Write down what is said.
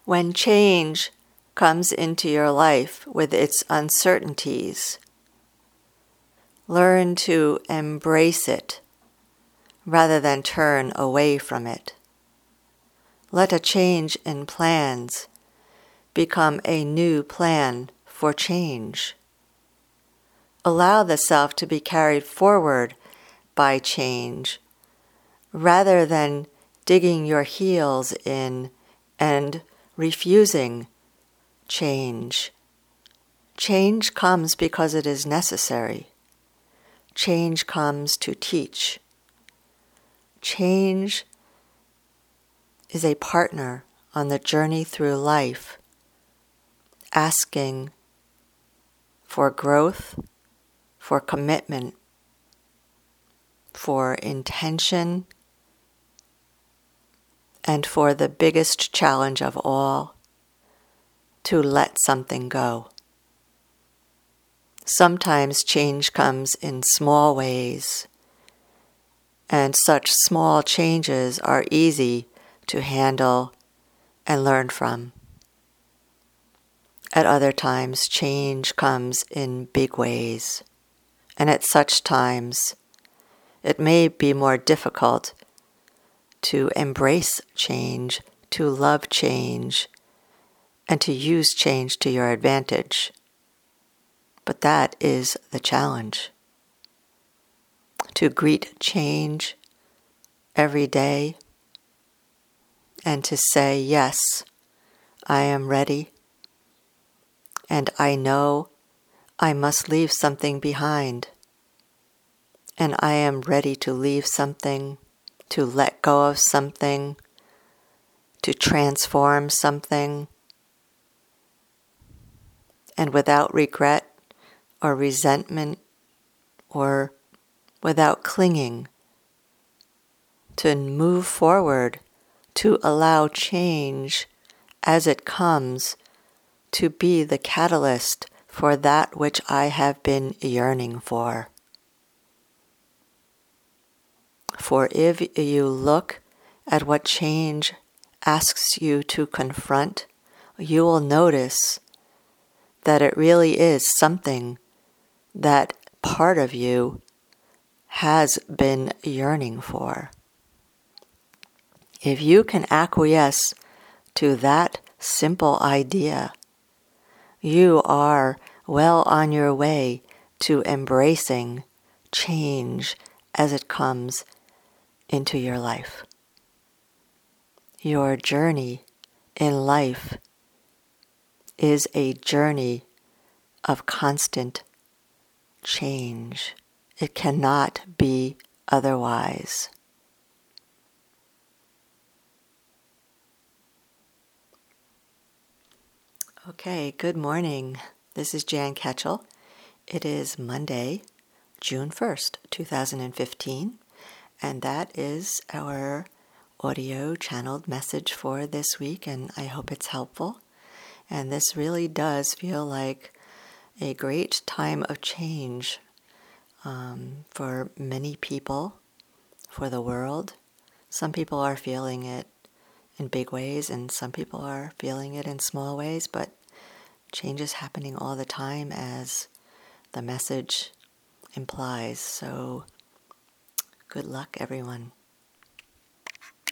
When change comes into your life with its uncertainties, learn to embrace it rather than turn away from it. Let a change in plans become a new plan for change. Allow the self to be carried forward by change rather than digging your heels in and refusing change. Change comes because it is necessary. Change comes to teach. Change is a partner on the journey through life, asking for growth, for commitment, for intention, and for the biggest challenge of all, to let something go. Sometimes change comes in small ways, and such small changes are easy to handle and learn from. At other times, change comes in big ways, and at such times, it may be more difficult to embrace change, to love change, and to use change to your advantage. But that is the challenge. To greet change every day and to say, yes, I am ready, and I know I must leave something behind, and I am ready to leave something, to let go of something, to transform something, and without regret or resentment or without clinging, to move forward, to allow change as it comes to be the catalyst for that which I have been yearning for. For if you look at what change asks you to confront, you will notice that it really is something that part of you has been yearning for. If you can acquiesce to that simple idea, you are well on your way to embracing change as it comes into your life. Your journey in life is a journey of constant change. It cannot be otherwise. Okay, good morning. This is Jan Ketchel. It is Monday, June 1st, 2015, and that is our audio channeled message for this week, and I hope it's helpful. And this really does feel like a great time of change for many people, for the world. Some people are feeling it in big ways, and some people are feeling it in small ways, but change is happening all the time, as the message implies. So good luck, everyone.